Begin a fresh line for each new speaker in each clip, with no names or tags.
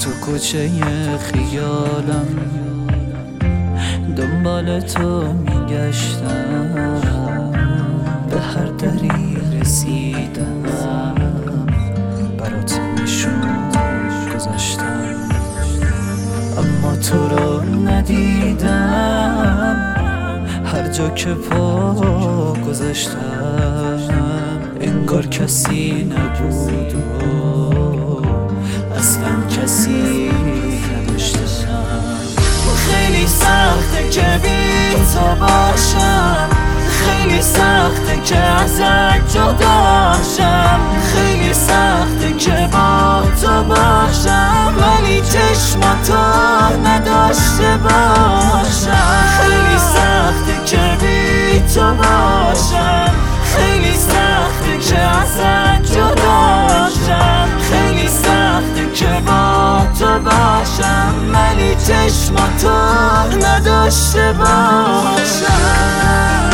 تو کوچه خیالم دنبال تو میگشتم، به هر دری رسیدم برات نشون گذاشتم، اما تو رو ندیدم. هر جا که پا گذاشتم انگار کسی نبود و اصلا کسی نداشتم. خیلی سخته که بی تو باشم، خیلی سخته که ازت جداشم، خیلی سخته که با تو باشم ولی چشماتو نداشته باشم. خیلی سخته که بی تو باشم، خیلی سخته که ازت جداشم، خیلی سخته که با تو باشم ولی چشماتو نداشته باشم.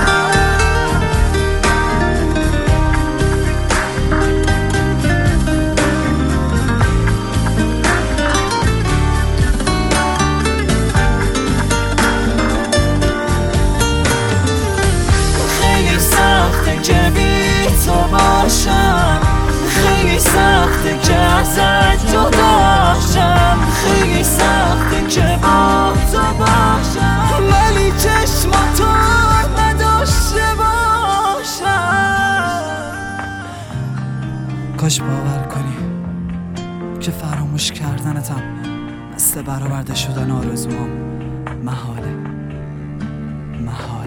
خیلی سخته که ازت جداشم، خیلی سخته که با تو باشم ولی چشماتو نداشته باشم. کاش باور کنی که فراموش کردنتم مثل برآورده شدن آرزوام محاله.